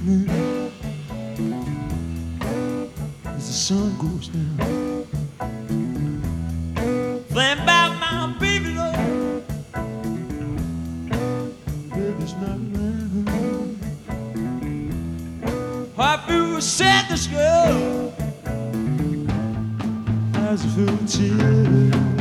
as the sun goes down. Think about my baby, Lord. Baby's not around. I feel sadness, girl. Eyes are full of tears.